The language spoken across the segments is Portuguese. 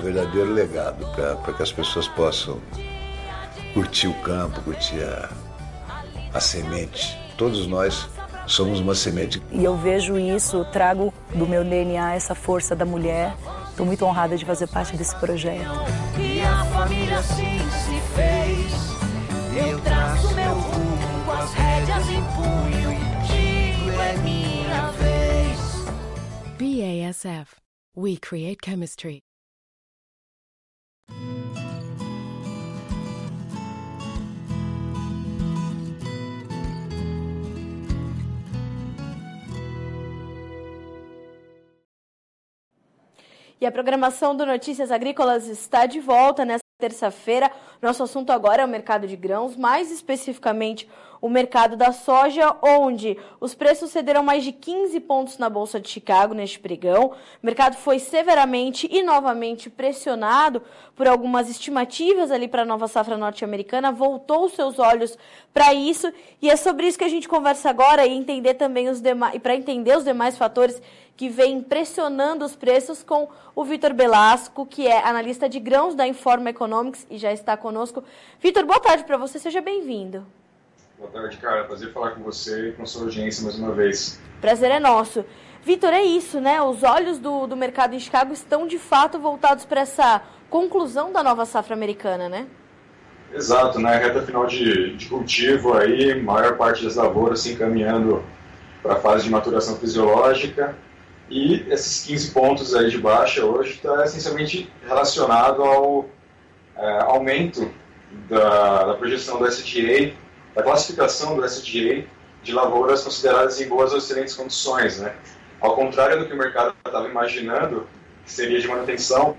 verdadeiro legado para que as pessoas possam curtir o campo, curtir a semente. Todos nós somos uma semente. E eu vejo isso, trago do meu DNA essa força da mulher. Estou muito honrada de fazer parte desse projeto. E a família assim se fez. Eu traço meu rumo com as rédeas em punho e digo é minha vez. BASF. We create chemistry. E a programação do Notícias Agrícolas está de volta nesta terça-feira. Nosso assunto agora é o mercado de grãos, mais especificamente o mercado da soja, onde os preços cederam mais de 15 pontos na Bolsa de Chicago neste pregão. O mercado foi severamente e novamente pressionado por algumas estimativas ali para a nova safra norte-americana, voltou seus olhos para isso, e é sobre isso que a gente conversa agora e entender também e para entender os demais fatores que vem pressionando os preços, com o Vitor Belasco, que é analista de grãos da Informa Economics e já está conosco. Vitor, boa tarde para você, seja bem-vindo. Boa tarde, cara. Prazer falar com você e com a sua audiência mais uma vez. Prazer é nosso. Vitor, é isso, né? Os olhos do mercado em Chicago estão, de fato, voltados para essa conclusão da nova safra americana, né? Exato, né? Reta final de cultivo aí, maior parte das lavouras se encaminhando para a fase de maturação fisiológica. E esses 15 pontos aí de baixa hoje está essencialmente relacionado ao aumento da projeção do SDA, da classificação do SDA de lavouras consideradas em boas ou excelentes condições, né? Ao contrário do que o mercado estava imaginando, que seria de manutenção,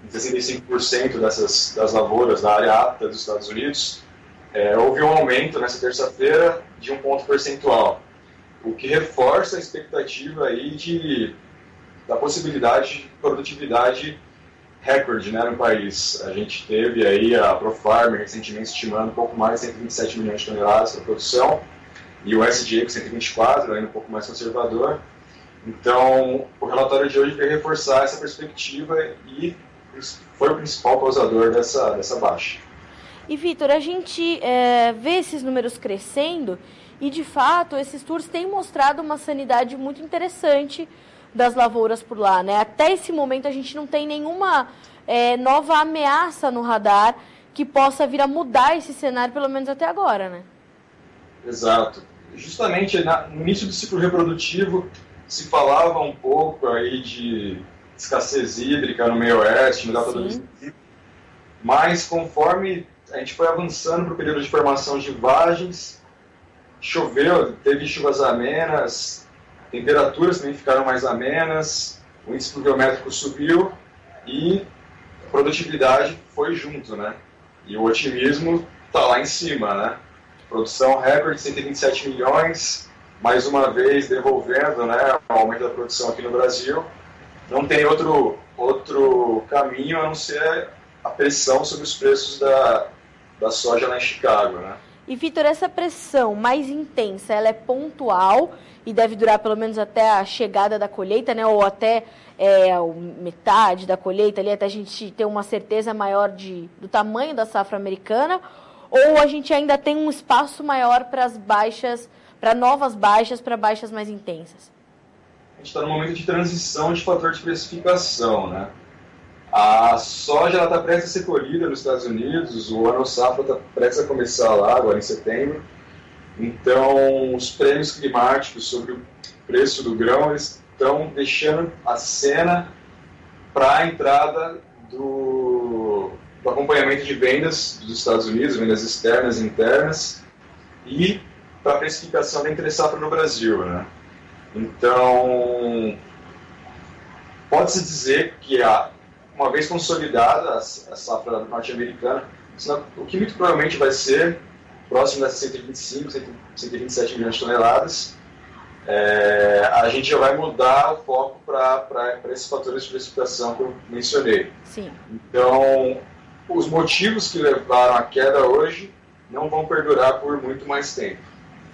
65% das lavouras da área apta dos Estados Unidos, houve um aumento nessa terça-feira de 1 ponto percentual, o que reforça a expectativa aí da possibilidade de produtividade recorde, né, no país. A gente teve aí a ProFarmer recentemente estimando um pouco mais de 127 milhões de toneladas para produção, e o SDA com 124, ainda um pouco mais conservador. Então, o relatório de hoje veio reforçar essa perspectiva e foi o principal causador dessa baixa. E, Vitor, a gente vê esses números crescendo e, de fato, esses tours têm mostrado uma sanidade muito interessante das lavouras por lá, né? Até esse momento a gente não tem nenhuma nova ameaça no radar que possa vir a mudar esse cenário, pelo menos até agora, né? Exato. Justamente no início do ciclo reprodutivo se falava um pouco aí de escassez hídrica no meio oeste, no delta do Mississippi, mas conforme a gente foi avançando para o período de formação de vagens, choveu, teve chuvas amenas, temperaturas também ficaram mais amenas, o índice pluviométrico subiu e a produtividade foi junto, né? E o otimismo está lá em cima, né? Produção recorde de 127 milhões, mais uma vez devolvendo, né, o aumento da produção aqui no Brasil. Não tem outro caminho a não ser a pressão sobre os preços da soja lá em Chicago, né? E, Vitor, essa pressão mais intensa, ela é pontual e deve durar pelo menos até a chegada da colheita, né? Ou até metade da colheita, ali, até a gente ter uma certeza maior do tamanho da safra americana? Ou a gente ainda tem um espaço maior para as baixas, para novas baixas, para baixas mais intensas? A gente está num momento de transição de fator de precificação, né? A soja está prestes a ser colhida nos Estados Unidos, o ano safra está prestes a começar lá, agora em setembro. Então, os prêmios climáticos sobre o preço do grão eles estão deixando a cena para a entrada do acompanhamento de vendas dos Estados Unidos, vendas externas e internas, e para a precificação da entre-safra no Brasil, né? Então, pode-se dizer que uma vez consolidada a safra norte-americana, o que muito provavelmente vai ser próximo das 125, 127 milhões de toneladas, a gente já vai mudar o foco para esses fatores de precificação que eu mencionei. Sim. Então, os motivos que levaram à queda hoje não vão perdurar por muito mais tempo.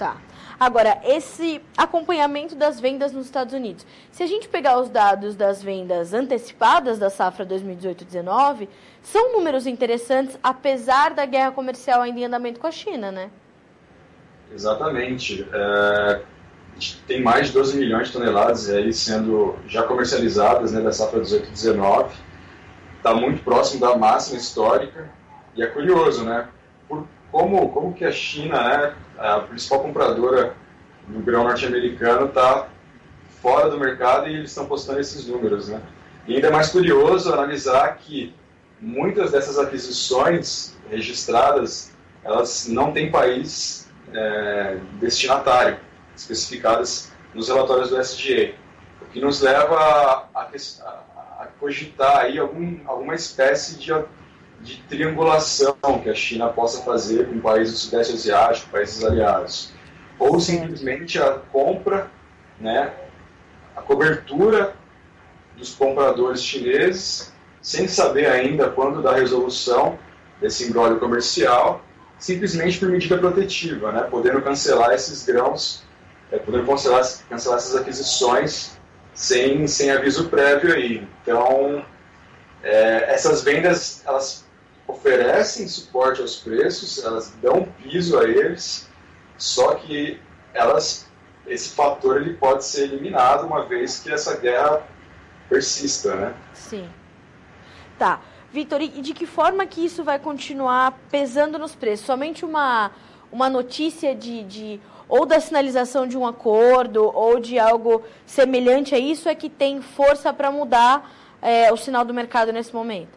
Tá. Agora, esse acompanhamento das vendas nos Estados Unidos. Se a gente pegar os dados das vendas antecipadas da safra 2018-19, são números interessantes, apesar da guerra comercial ainda em andamento com a China, né? Exatamente. Tem mais de 12 milhões de toneladas aí sendo já comercializadas, né, da safra 18-19. Está muito próximo da máxima histórica. E é curioso, né? Como que a China, né, a principal compradora do grão norte-americano, está fora do mercado e eles estão postando esses números, né? E ainda é mais curioso analisar que muitas dessas aquisições registradas, elas não têm país destinatário, especificadas nos relatórios do SDA, o que nos leva a cogitar aí alguma espécie de triangulação que a China possa fazer com países do Sudeste Asiático, países aliados. Ou simplesmente a compra, né, a cobertura dos compradores chineses, sem saber ainda quando da resolução desse imbróglio comercial, simplesmente por medida protetiva, né, podendo cancelar esses grãos, podendo cancelar essas aquisições sem aviso prévio aí. Então, essas vendas, elas oferecem suporte aos preços, elas dão piso a eles, só que esse fator ele pode ser eliminado uma vez que essa guerra persista, né? Sim. Tá. Vitor, e de que forma que isso vai continuar pesando nos preços? Somente uma notícia ou da sinalização de um acordo ou de algo semelhante a isso é que tem força para mudar o sinal do mercado nesse momento?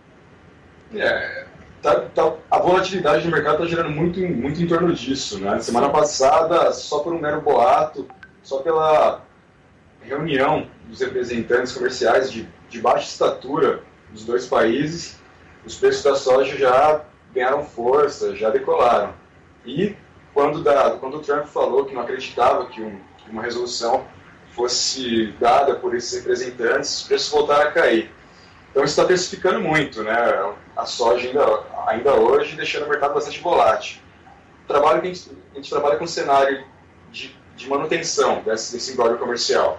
A volatilidade do mercado está girando muito em torno disso, né? Semana passada, só por um mero boato, só pela reunião dos representantes comerciais de baixa estatura dos dois países, os preços da soja já ganharam força, já decolaram. E quando o Trump falou que não acreditava que uma resolução fosse dada por esses representantes, os preços voltaram a cair. Então isso está precificando muito, né, a soja ainda hoje, deixando o mercado bastante volátil. A gente trabalha com um cenário de manutenção desse imbróglio comercial.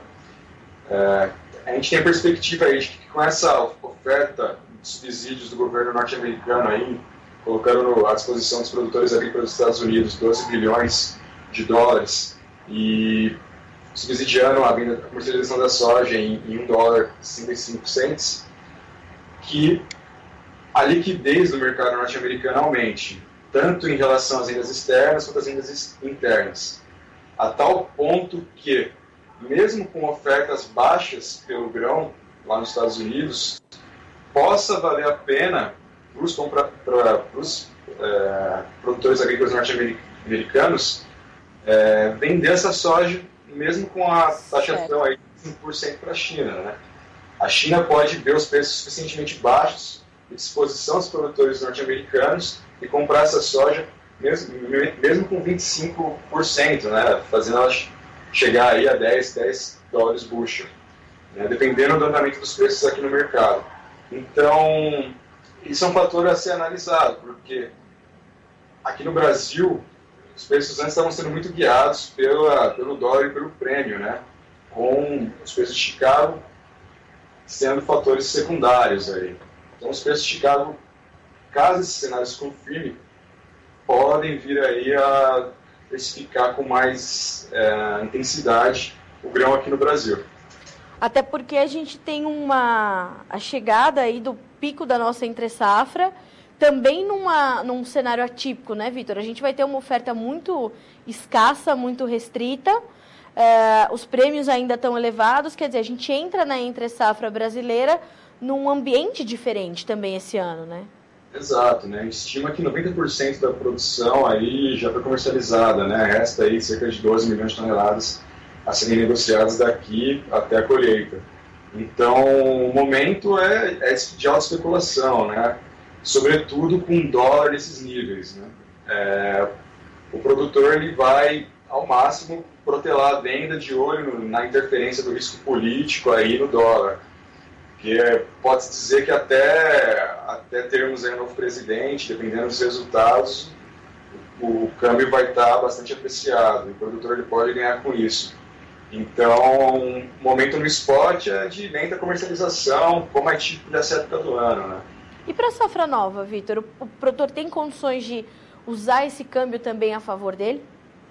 A gente tem a perspectiva aí de que com essa oferta de subsídios do governo norte-americano aí, colocando à disposição dos produtores agrícolas dos Estados Unidos 12 bilhões de dólares e subsidiando a comercialização da soja em $1,65, que a liquidez do mercado norte-americano aumente, tanto em relação às vendas externas quanto às vendas internas, a tal ponto que, mesmo com ofertas baixas pelo grão lá nos Estados Unidos, possa valer a pena para os produtores agrícolas norte-americanos vender essa soja, mesmo com a taxação aí de 5% para a China, né? A China pode ver os preços suficientemente baixos de disposição dos produtores norte-americanos e comprar essa soja mesmo com 25%, né? Fazendo ela chegar aí a $10 bushel, né? Dependendo do andamento dos preços aqui no mercado. Então, isso é um fator a ser analisado, porque aqui no Brasil, os preços antes estavam sendo muito guiados pelo dólar e pelo prêmio, né? Com os preços de Chicago sendo fatores secundários aí. Então, os preços de Chicago, caso esse cenário se confirme, podem vir aí a precificar com mais intensidade o grão aqui no Brasil. Até porque a gente tem a chegada aí do pico da nossa entre-safra, também num cenário atípico, né, Vitor? A gente vai ter uma oferta muito escassa, muito restrita, os prêmios ainda estão elevados, quer dizer, a gente entra na entre-safra brasileira num ambiente diferente também esse ano, né? Exato, né? A gente estima que 90% da produção aí já foi comercializada, né? Resta aí cerca de 12 milhões de toneladas a serem negociadas daqui até a colheita. Então, o momento é de alta especulação, né? Sobretudo com dólar nesses níveis, né? O produtor ele vai, ao máximo, protelar a venda de olho na interferência do risco político aí no dólar. Que pode-se dizer que até termos aí um novo presidente, dependendo dos resultados, o câmbio vai estar bastante apreciado, o produtor ele pode ganhar com isso. Então, o momento no spot é de lenta comercialização, como é típico dessa época do ano, né? E para a safra nova, Vitor, o produtor tem condições de usar esse câmbio também a favor dele?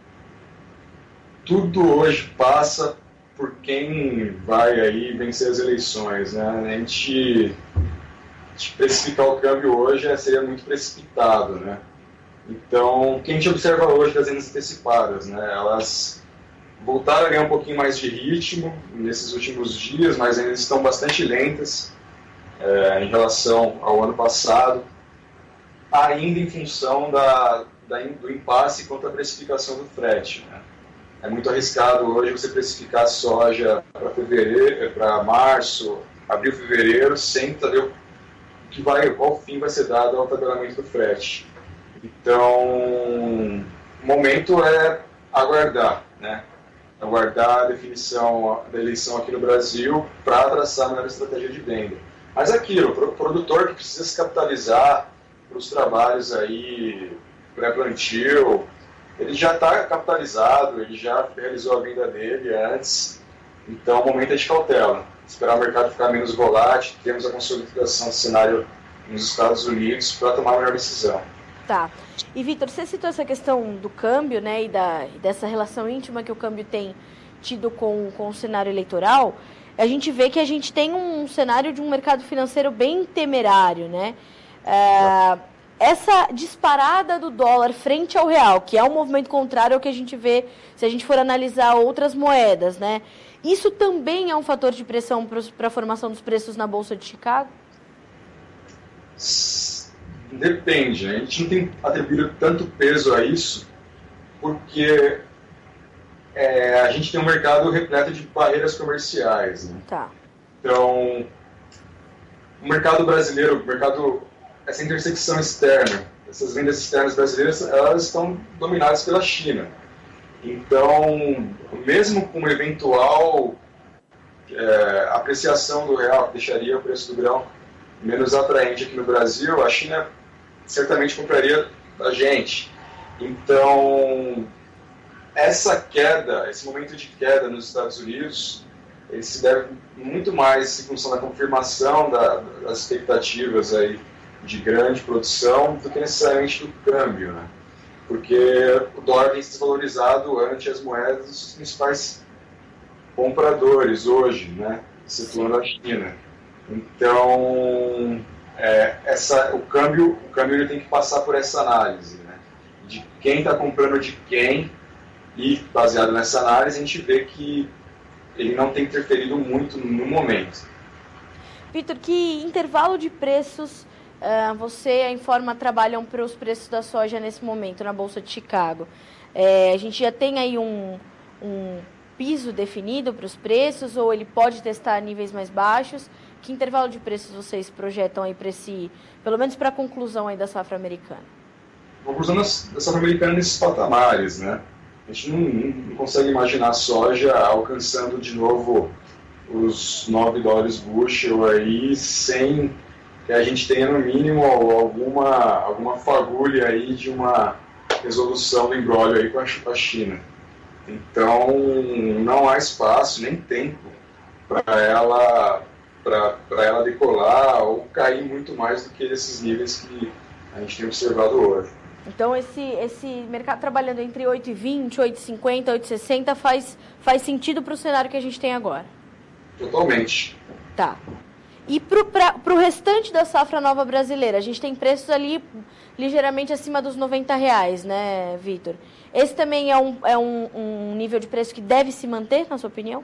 Tudo hoje passa por quem vai aí vencer as eleições, né? A gente precificar o câmbio hoje seria muito precipitado, né? Então, o que a gente observa hoje das vendas antecipadas, né? Elas voltaram a ganhar um pouquinho mais de ritmo nesses últimos dias, mas ainda estão bastante lentas em relação ao ano passado, ainda em função do impasse quanto à precificação do frete, né? É muito arriscado hoje você precificar soja para fevereiro, para março, abril, fevereiro, sem saber qual fim vai ser dado ao tabelamento do frete. Então, o momento é aguardar, né? Aguardar a definição da eleição aqui no Brasil para traçar a melhor estratégia de venda. Mas aquilo, o produtor que precisa se capitalizar para os trabalhos aí pré-plantio, ele já está capitalizado, ele já realizou a venda dele antes, então o momento é de cautela. Esperar o mercado ficar menos volátil, temos a consolidação do cenário nos Estados Unidos para tomar a melhor decisão. Tá. E, Vitor, você citou essa questão do câmbio, né, e dessa relação íntima que o câmbio tem tido com o cenário eleitoral. A gente vê que a gente tem um cenário de um mercado financeiro bem temerário, né? Essa disparada do dólar frente ao real, que é um movimento contrário ao que a gente vê se a gente for analisar outras moedas, né? Isso também é um fator de pressão para a formação dos preços na Bolsa de Chicago? Depende, a gente não tem atribuído tanto peso a isso, porque a gente tem um mercado repleto de barreiras comerciais, né? Tá. Então, o mercado brasileiro, essa intersecção externa, essas vendas externas brasileiras, elas estão dominadas pela China. Então, mesmo com uma eventual apreciação do real, que deixaria o preço do grão menos atraente aqui no Brasil, a China certamente compraria da gente. Então, esse momento de queda nos Estados Unidos, ele se deve muito mais em função da confirmação das expectativas aí de grande produção do que necessariamente do câmbio, né? Porque o dólar tem se desvalorizado ante as moedas dos principais compradores hoje, né? Situando a China. Então, o câmbio ele tem que passar por essa análise, né? De quem está comprando de quem, e baseado nessa análise a gente vê que ele não tem interferido muito no momento. Vitor, que intervalo de preços você e a Informa trabalham para os preços da soja nesse momento na Bolsa de Chicago? A gente já tem aí um piso definido para os preços, ou ele pode testar níveis mais baixos? Que intervalo de preços vocês projetam aí para pelo menos para a conclusão aí da safra americana? A conclusão da safra americana nesses patamares, né? A gente não consegue imaginar a soja alcançando de novo os $9 bushel aí, sem que a gente tenha no mínimo alguma fagulha aí de uma resolução do imbróglio aí com a China. Então, não há espaço nem tempo para ela decolar ou cair muito mais do que esses níveis que a gente tem observado hoje. Então, esse mercado trabalhando entre 8,20, 8,50, 8,60 faz sentido para o cenário que a gente tem agora? Totalmente. Tá. E para o restante da safra nova brasileira, a gente tem preços ali ligeiramente acima dos R$90, né, Vitor? Esse também é um nível de preço que deve se manter, na sua opinião?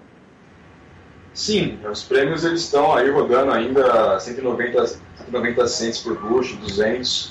Sim, os prêmios eles estão aí rodando ainda 190 cents por bushel, 200.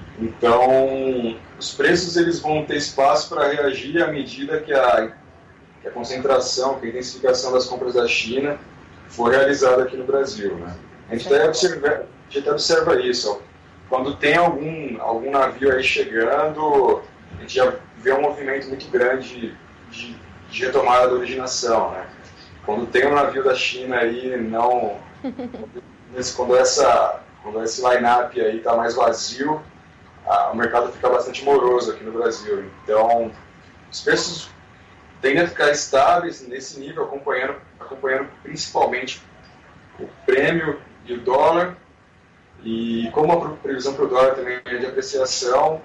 Então, os preços eles vão ter espaço para reagir à medida que a concentração, que a intensificação das compras da China for realizada aqui no Brasil, né? A gente até observa isso. Ó. Quando tem algum navio aí chegando, a gente já vê um movimento muito grande de retomada da originação, né? Quando tem um navio da China aí, quando esse line-up aí está mais vazio, o mercado fica bastante moroso aqui no Brasil. Então, os preços tendem a ficar estáveis nesse nível, acompanhando principalmente o prêmio e o dólar. E como a previsão para o dólar também é de apreciação,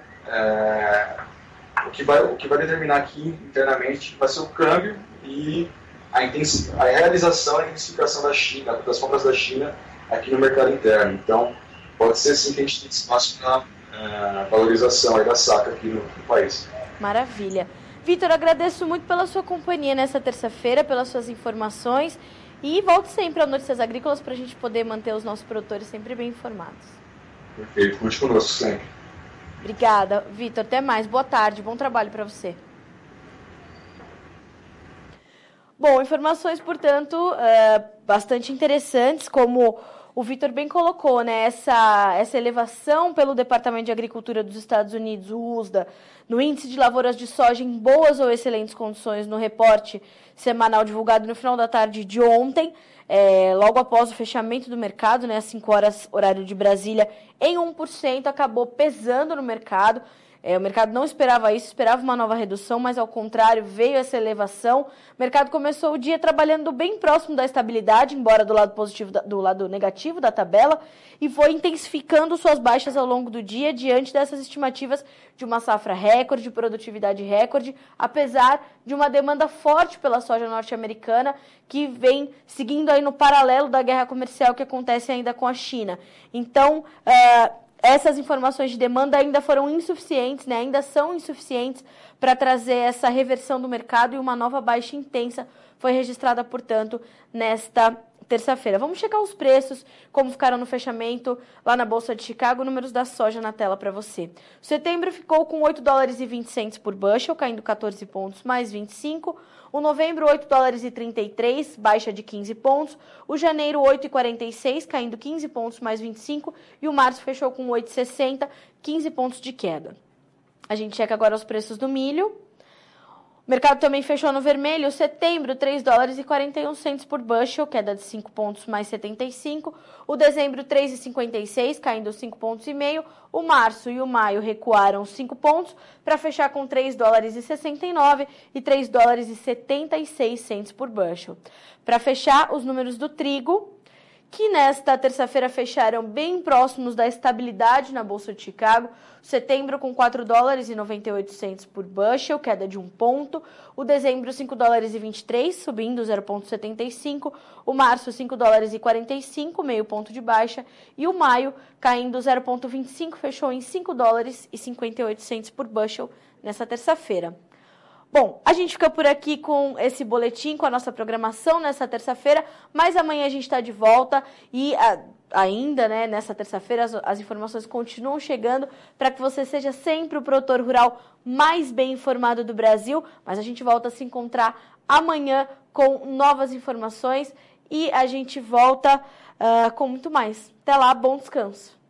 o que vai determinar aqui internamente vai ser o câmbio e a realização e a intensificação das compras da China aqui no mercado interno. Então, pode ser sim que a gente tenha espaço para valorização aí da saca aqui no país. Maravilha. Vitor, agradeço muito pela sua companhia nessa terça-feira, pelas suas informações e volte sempre ao Notícias Agrícolas para a gente poder manter os nossos produtores sempre bem informados. Perfeito, conte conosco sempre. Obrigada, Vitor. Até mais. Boa tarde, bom trabalho para você. Bom, informações, portanto, bastante interessantes, como o Vitor bem colocou, né? Essa elevação pelo Departamento de Agricultura dos Estados Unidos, o USDA, no índice de lavouras de soja em boas ou excelentes condições no reporte semanal divulgado no final da tarde de ontem, logo após o fechamento do mercado, né, às 5 horas, horário de Brasília, em 1%, acabou pesando no mercado. O mercado não esperava isso, esperava uma nova redução, mas ao contrário, veio essa elevação. O mercado começou o dia trabalhando bem próximo da estabilidade, embora do lado positivo, do lado negativo da tabela, e foi intensificando suas baixas ao longo do dia, diante dessas estimativas de uma safra recorde, produtividade recorde, apesar de uma demanda forte pela soja norte-americana, que vem seguindo aí no paralelo da guerra comercial que acontece ainda com a China. Então, essas informações de demanda ainda foram insuficientes, né? Ainda são insuficientes para trazer essa reversão do mercado, e uma nova baixa intensa foi registrada, portanto, nesta terça-feira. Vamos checar os preços, como ficaram no fechamento lá na Bolsa de Chicago. Números da soja na tela para você. O setembro ficou com 8 dólares e 20 centes por bushel, caindo 14 pontos, mais 25. O novembro, 8 dólares e 33, baixa de 15 pontos. O janeiro, 8,46, caindo 15 pontos, mais 25. E o março fechou com 8,60, 15 pontos de queda. A gente checa agora os preços do milho. O mercado também fechou no vermelho. Setembro, 3 dólares e 41 centes por bushel, queda de 5 pontos, mais 75. O dezembro, 3,56, caindo 5 pontos e meio. O março e o maio recuaram 5 pontos para fechar com 3 dólares e 69 e 3 dólares e 76 centes por bushel. Para fechar, os números do trigo, que nesta terça-feira fecharam bem próximos da estabilidade na Bolsa de Chicago. Setembro com 4 dólares e 98 centes por bushel, queda de 1 ponto. O dezembro, 5 dólares e 23, subindo 0,75. O março, 5 dólares e 45, meio ponto de baixa. E o maio, caindo 0,25, fechou em 5 dólares e 58 centes por bushel nessa terça-feira. Bom, a gente fica por aqui com esse boletim, com a nossa programação nessa terça-feira, mas amanhã a gente está de volta e ainda, né, nessa terça-feira as informações continuam chegando para que você seja sempre o produtor rural mais bem informado do Brasil, mas a gente volta a se encontrar amanhã com novas informações e a gente volta com muito mais. Até lá, bom descanso.